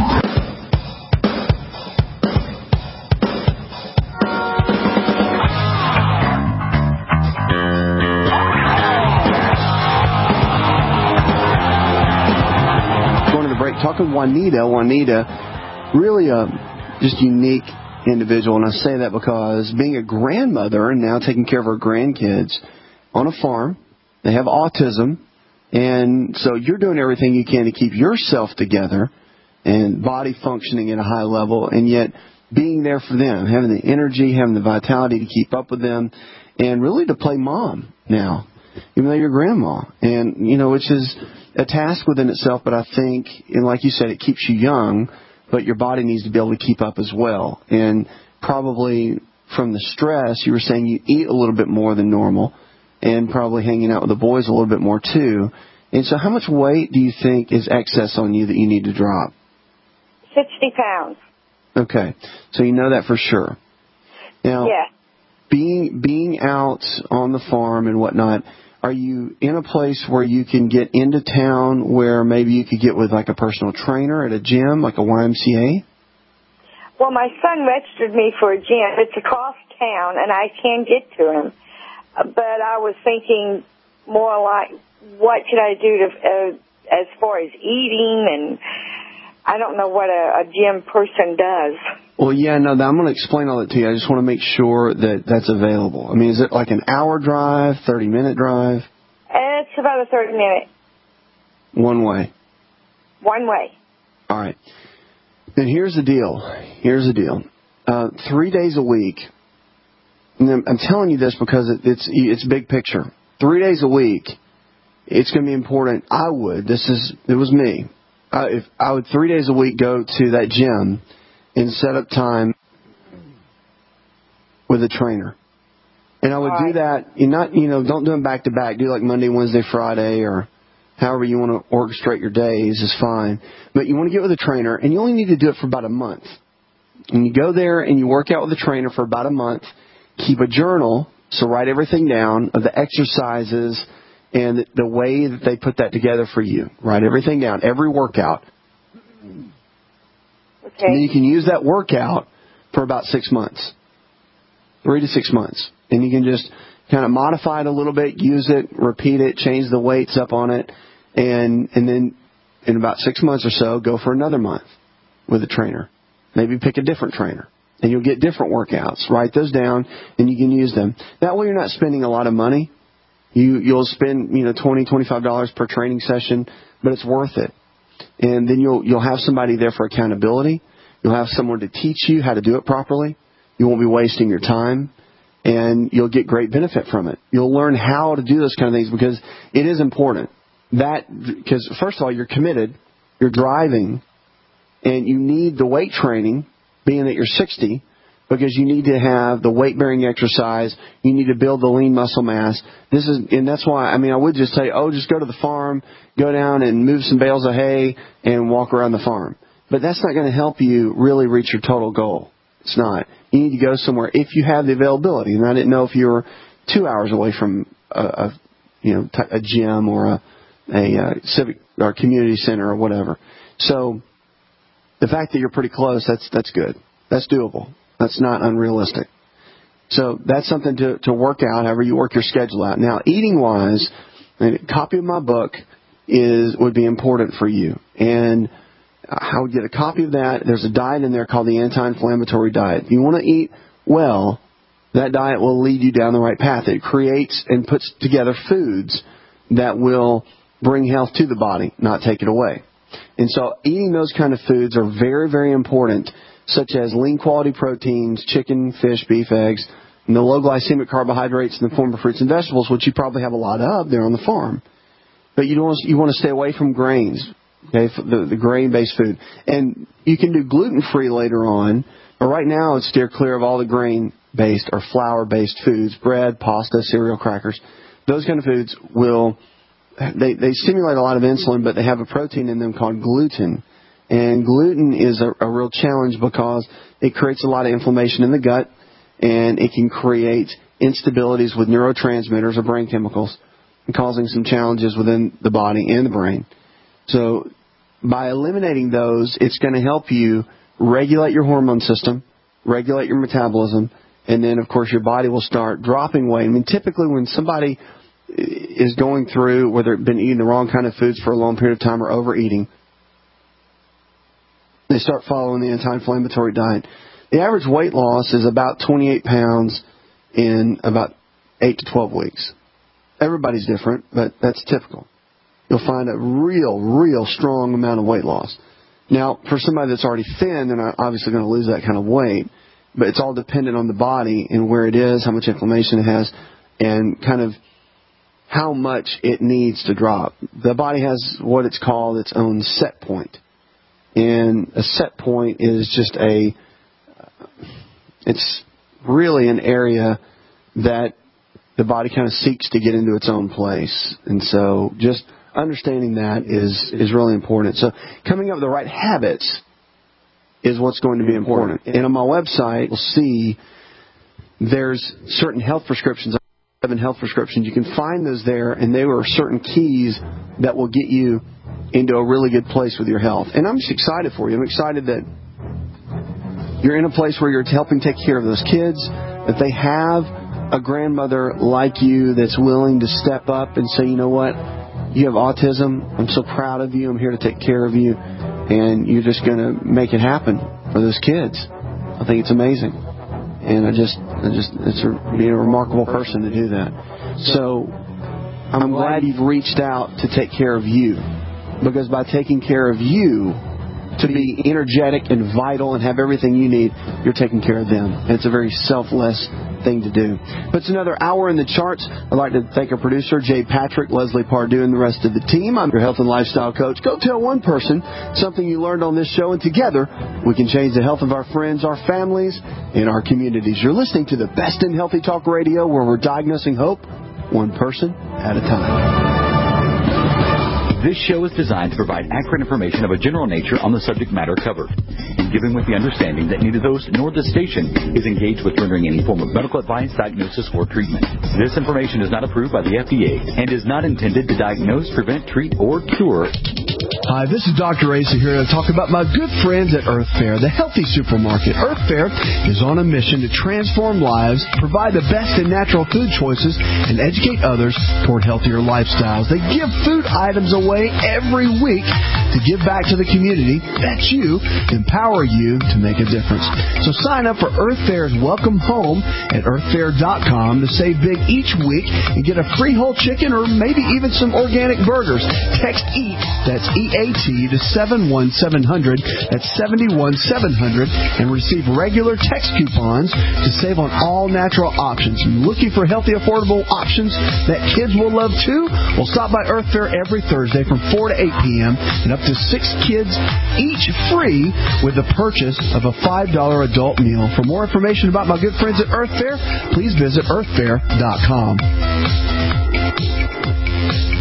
Going to the break, talking Juanita. Juanita, really a just unique individual, and I say that because being a grandmother and now taking care of her grandkids on a farm, they have autism, and so you're doing everything you can to keep yourself together and body functioning at a high level, and yet being there for them, having the energy, having the vitality to keep up with them, and really to play mom now, even though you're grandma. And, you know, which is a task within itself, but I think, and like you said, it keeps you young, but your body needs to be able to keep up as well. And probably from the stress, you were saying you eat a little bit more than normal, and probably hanging out with the boys a little bit more too. And so how much weight do you think is excess on you that you need to drop? sixty pounds. Okay. So you know that for sure. Now, yeah. being being out on the farm and whatnot, are you in a place where you can get into town where maybe you could get with like a personal trainer at a gym, like a Y M C A? Well, my son registered me for a gym. It's across town, and I can get to him. But I was thinking more like, what should I do to, uh, as far as eating, and I don't know what a, a gym person does. Well, yeah, no, I'm going to explain all that to you. I just want to make sure that that's available. I mean, is it like an hour drive, thirty-minute drive? It's about a thirty-minute. One way? One way. All right. Then here's the deal. Here's the deal. Uh, three days a week. And I'm telling you this because it's it's big picture. Three days a week, it's going to be important. I would. This is it was me. I, if I would three days a week go to that gym and set up time with a trainer, and I would All do right. that. You not you know don't do them back to back. Do like Monday, Wednesday, Friday, or however you want to orchestrate your days is fine. But you want to get with a trainer, and you only need to do it for about a month. And you go there and you work out with a trainer for about a month. Keep a journal, so write everything down of the exercises and the way that they put that together for you. Write everything down, every workout. Okay. And then you can use that workout for about six months, three to six months. And you can just kind of modify it a little bit, use it, repeat it, change the weights up on it, and and then in about six months or so, go for another month with a trainer. Maybe pick a different trainer. And you'll get different workouts. Write those down, and you can use them. That way you're not spending a lot of money. You, you'll spend, you know, twenty dollars, twenty-five dollars per training session, but it's worth it. And then you'll you'll have somebody there for accountability. You'll have someone to teach you how to do it properly. You won't be wasting your time, and you'll get great benefit from it. You'll learn how to do those kind of things because it is important. That because, first of all, you're committed, you're driving, and you need the weight training, being that you're sixty, because you need to have the weight-bearing exercise. You need to build the lean muscle mass. This is, and that's why, I mean, I would just say, oh, just go to the farm, go down and move some bales of hay and walk around the farm. But that's not going to help you really reach your total goal. It's not. You need to go somewhere if you have the availability. And I didn't know if you were two hours away from a, a you know, a gym or a, a, a civic or community center or whatever. So the fact that you're pretty close, that's that's good. That's doable. That's not unrealistic. So that's something to, to work out, however you work your schedule out. Now, eating-wise, a copy of my book is would be important for you. And I would get a copy of that. There's a diet in there called the anti-inflammatory diet. If you want to eat well, that diet will lead you down the right path. It creates and puts together foods that will bring health to the body, not take it away. And so eating those kind of foods are very, very important such as lean quality proteins, chicken, fish, beef, eggs, and the low glycemic carbohydrates in the form of fruits and vegetables, which you probably have a lot of there on the farm. But you don't, you want to stay away from grains, okay, the, the grain-based food. And you can do gluten-free later on, but right now it's steer clear of all the grain-based or flour-based foods, bread, pasta, cereal, crackers. Those kind of foods will, they, they stimulate a lot of insulin, but they have a protein in them called gluten. And gluten is a, a real challenge because it creates a lot of inflammation in the gut, and it can create instabilities with neurotransmitters or brain chemicals, causing some challenges within the body and the brain. So by eliminating those, it's going to help you regulate your hormone system, regulate your metabolism, and then, of course, your body will start dropping weight. I mean, typically when somebody is going through, whether it's been eating the wrong kind of foods for a long period of time or overeating, they start following the anti-inflammatory diet. The average weight loss is about twenty-eight pounds in about eight to twelve weeks. Everybody's different, but that's typical. You'll find a real, real strong amount of weight loss. Now, for somebody that's already thin, they're not obviously going to lose that kind of weight, but it's all dependent on the body and where it is, how much inflammation it has, and kind of how much it needs to drop. The body has what it's called its own set point. And a set point is just a, it's really an area that the body kind of seeks to get into its own place. And so just understanding that is, is really important. So coming up with the right habits is what's going to be important. And on my website, you'll see there's certain health prescriptions, seven health prescriptions. You can find those there, and they are certain keys that will get you into a really good place with your health. And I'm just excited for you. I'm excited that you're in a place where you're helping take care of those kids, that they have a grandmother like you that's willing to step up and say, you know what, you have autism. I'm so proud of you. I'm here to take care of you. And you're just going to make it happen for those kids. I think it's amazing. And I just, I just, it's a, being a remarkable person to do that. So I'm glad you've reached out to take care of you. Because by taking care of you, to be energetic and vital and have everything you need, you're taking care of them. And it's a very selfless thing to do. But it's another hour in the charts. I'd like to thank our producer, Jay Patrick, Leslie Pardue, and the rest of the team. I'm your health and lifestyle coach. Go tell one person something you learned on this show, and together we can change the health of our friends, our families, and our communities. You're listening to the best in Healthy Talk Radio, where we're diagnosing hope one person at a time. This show is designed to provide accurate information of a general nature on the subject matter covered, and given with the understanding that neither the host nor the station is engaged with rendering any form of medical advice, diagnosis, or treatment. This information is not approved by the F D A and is not intended to diagnose, prevent, treat, or cure. Hi, this is Doctor Asa here to talk about my good friends at Earth Fare, the healthy supermarket. Earth Fare is on a mission to transform lives, provide the best in natural food choices, and educate others toward healthier lifestyles. They give food items away every week to give back to the community. That's you. Empower you to make a difference. So sign up for Earth Fare's Welcome Home at earth fare dot com to save big each week and get a free whole chicken or maybe even some organic burgers. Text EAT, that's E A T, to seven one seven zero zero, that's seven one seven zero zero, and receive regular text coupons to save on all natural options. Looking for healthy, affordable options that kids will love too? Well, stop by Earth Fare every Thursday from four to eight p.m. and up to six kids each free with the purchase of a five dollars adult meal. For more information about my good friends at Earth Fare, please visit earth fare dot com.